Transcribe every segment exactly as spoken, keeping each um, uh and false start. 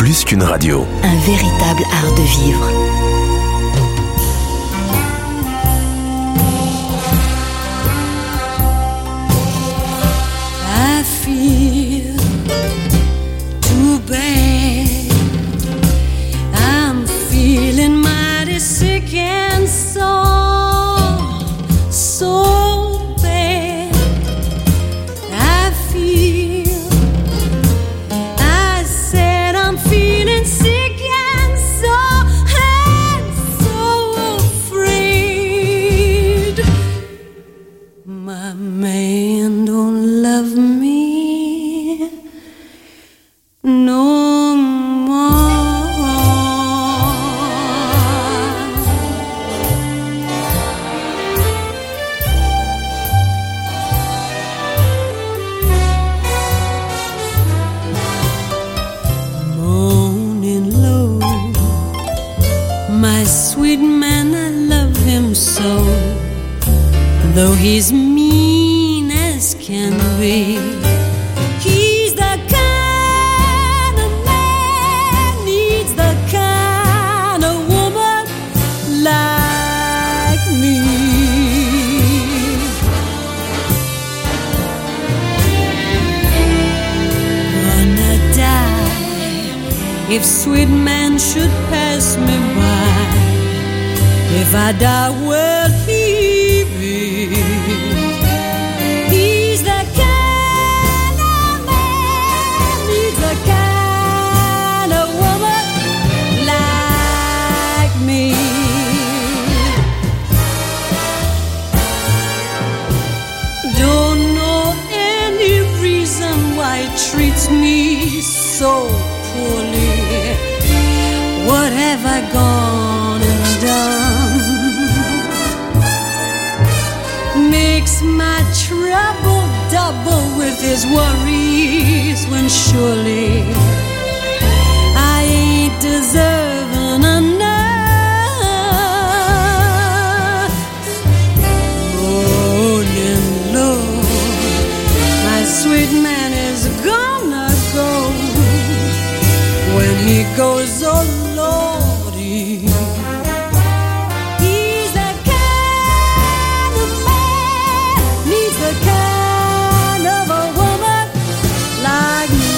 plus qu'une radio. Un véritable art de vivre. I feel too bad. I'm feeling mighty sick and so, so bad. I feel, I said I'm feeling sick and so, and so afraid. My man don't love me no more. Moaning low, my sweet man, I love him so. Though he's mean as can be, he's the kind of man, needs the kind of woman like me. Gonna die if sweet man should pass me by. If I die, well, he will. He's the kind of man, he's the kind of woman like me. Don't know any reason why he treats me so poorly. What have I gone and done? Makes my trouble double with his worries, when surely I ain't deserving enough. Moaning low, my sweet man is gonna go. When he goes, oh Lordy, he's the kind of man, needs the kind of a woman like me.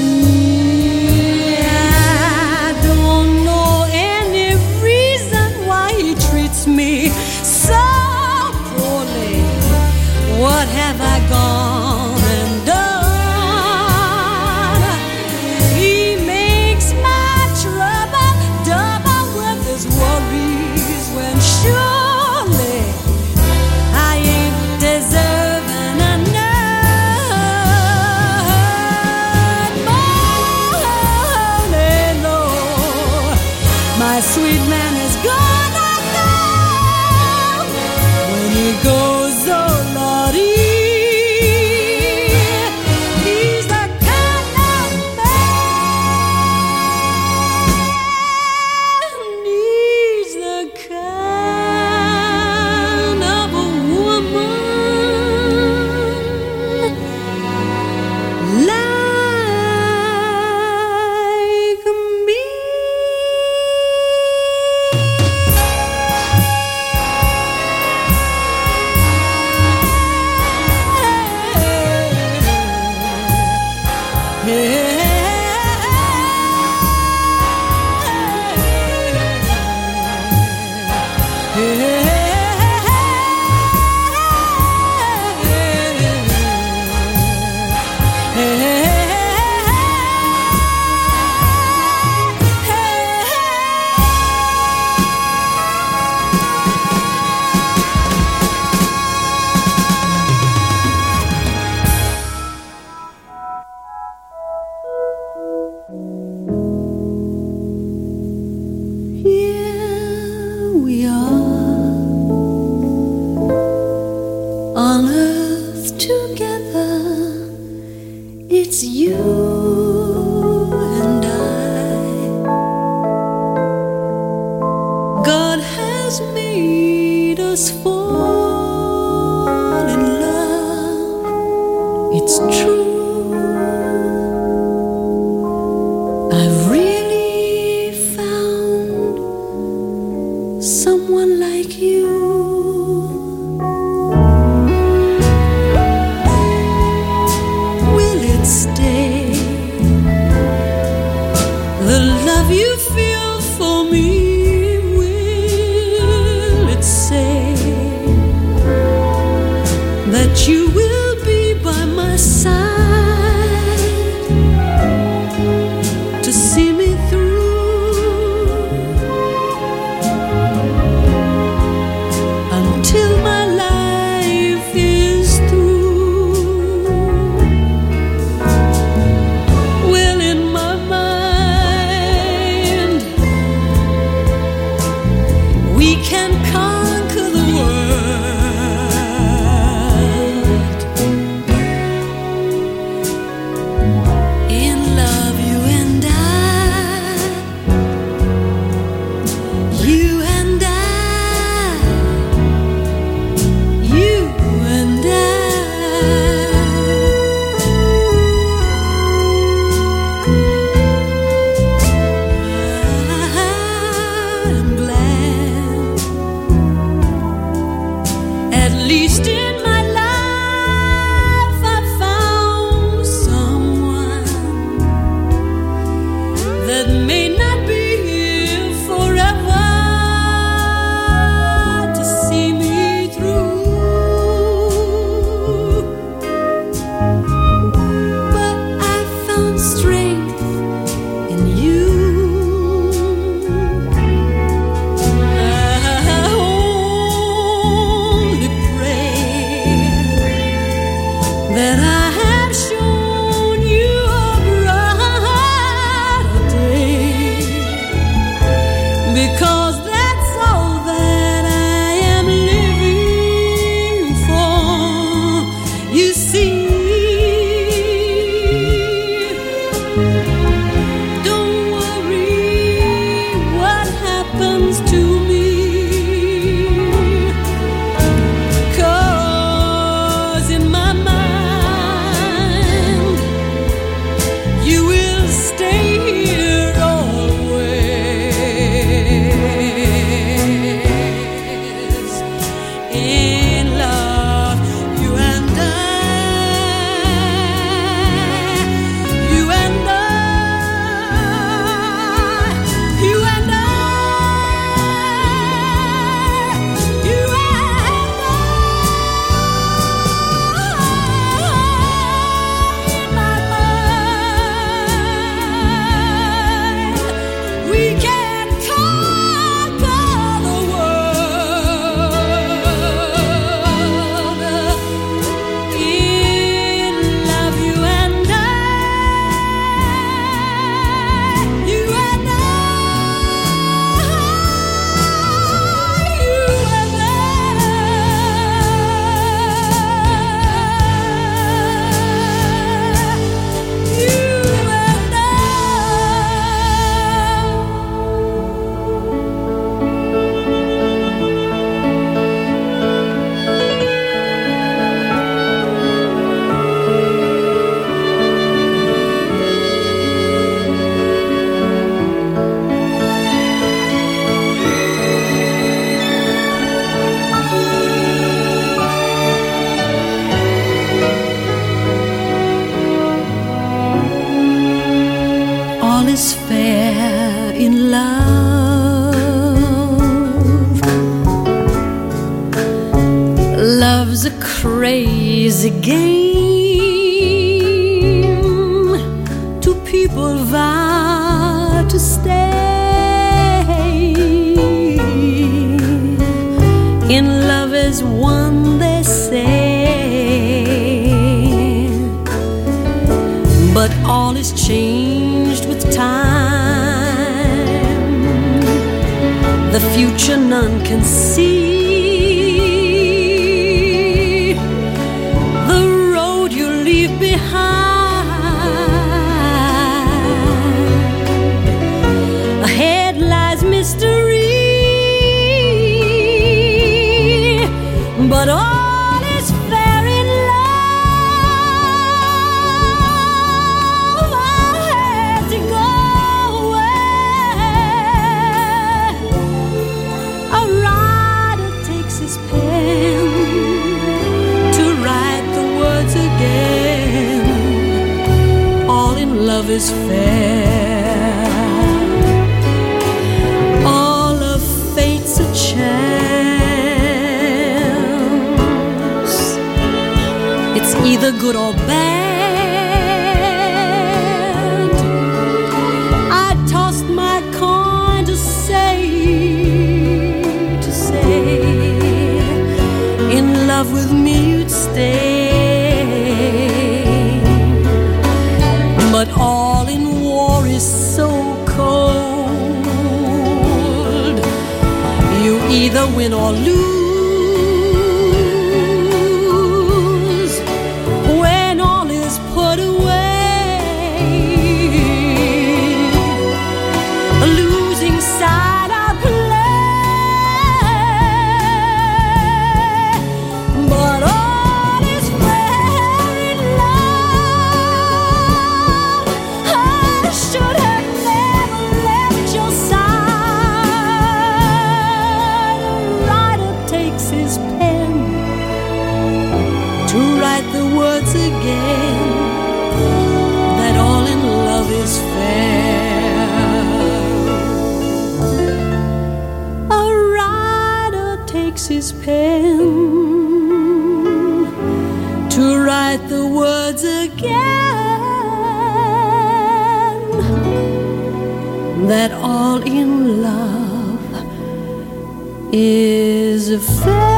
I don't know any reason why he treats me so poorly. What have I gone and done? He makes my trouble double with his worries, when surely I ain't deserving enough. Morning low, my sweet man is gonna go. When he goes, oh Lordy, he's the kind of man, needs the kind of a woman like me. Here we are on earth together. It's you and I. God has made us fall in love. It's true. I've realized because that's all that I am living for. You see, don't worry what happens to me, 'cause in my mind you will stay here always. In love, you and I, you and I, you and I, you and I. In my mind, we can conquer the world. In love, you and I, you and I, you and all is fair in love. Love's a crazy game. Two people vow to stay. In love as one, they say. But all is changed with time. The future none can see. The road you leave behind. Ahead lies mystery. But all is fair in love. I had to go away. A writer takes his pen to write the words again. All in love is fair. All of fate's a chance. It's either good or bad. I tossed my coin to say, to say, in love with me you'd stay. But all in war is so cold. You either win or lose when all is put away. A losing side I play. But all is fair in love. I should have never left your side. A writer takes his pen to write the words again, that all in love is fair. A writer takes his pen to write the words again, that all in love is fair.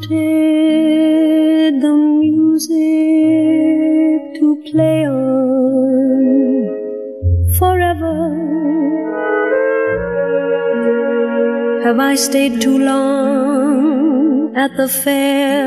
wanted the music to play on forever. Have I stayed too long at the fair?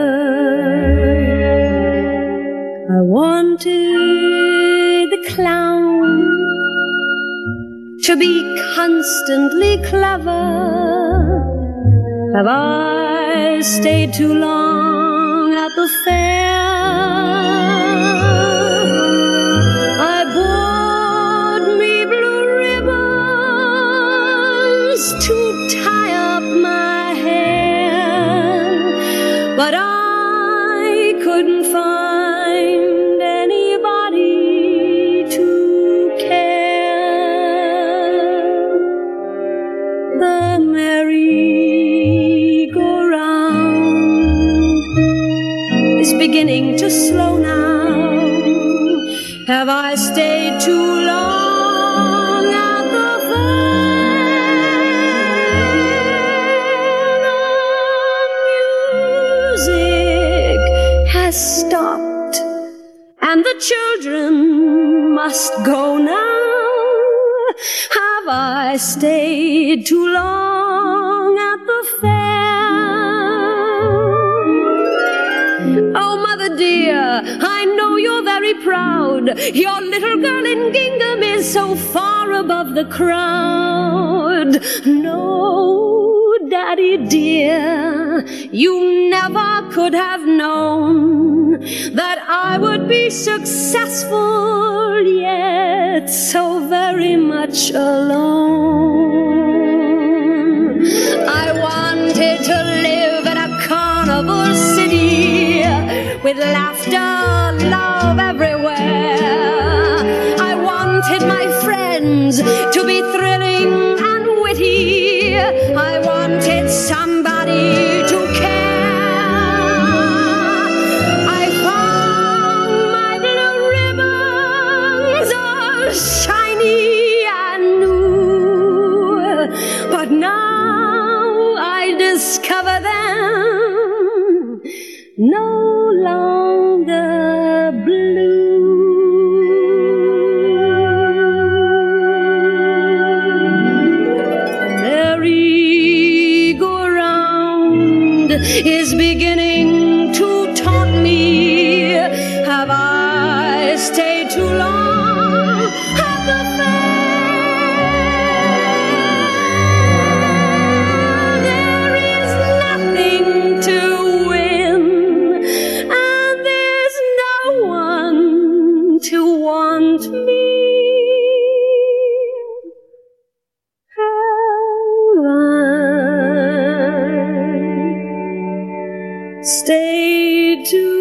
I wanted the clown to be constantly clever. Have I stayed too long at the fair? I bought me blue ribbons to tie up my hair, but I couldn't find anybody to care. The merry-go-round is beginning to slow now. Have I stayed too long at the fair? The music has stopped, and the children must go now. Have I stayed too long at the fair? Oh, mother dear, I know you're very proud. Your little girl in gingham is so far above the crowd. No, Daddy dear, you never could have known that I would be successful, yet so very much alone. I wanted to live in a carnival city with laughter, love everywhere. I wanted my friends to be thrilling and witty. I wanted somebody to care. I found my blue ribbons all shiny and new, but now I discover them no longer blue. Merry-go-round is beginning to taunt me. Have I stayed too long at the fair? There is nothing to win, and there's no one to want me. Have I stayed too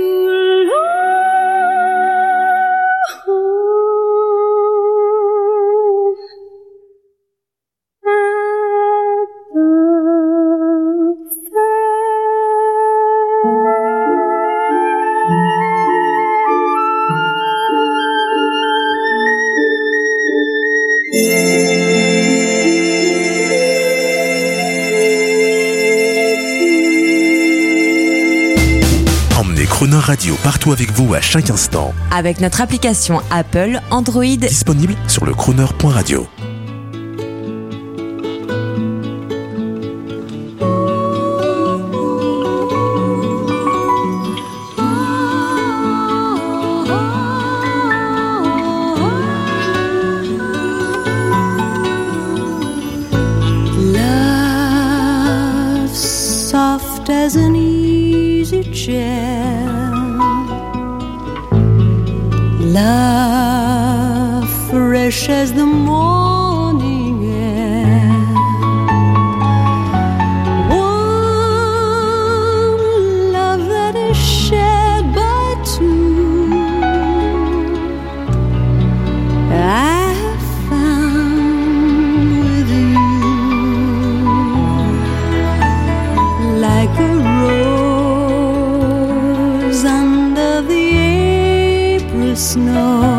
Crooner Radio partout avec vous à chaque instant. Avec notre application Apple, Android, disponible sur le crooner point radio. Love soft as an easy chair, love fresh as the morning air, warm love that is shared by two. I have found with you, like a rose under the April snow.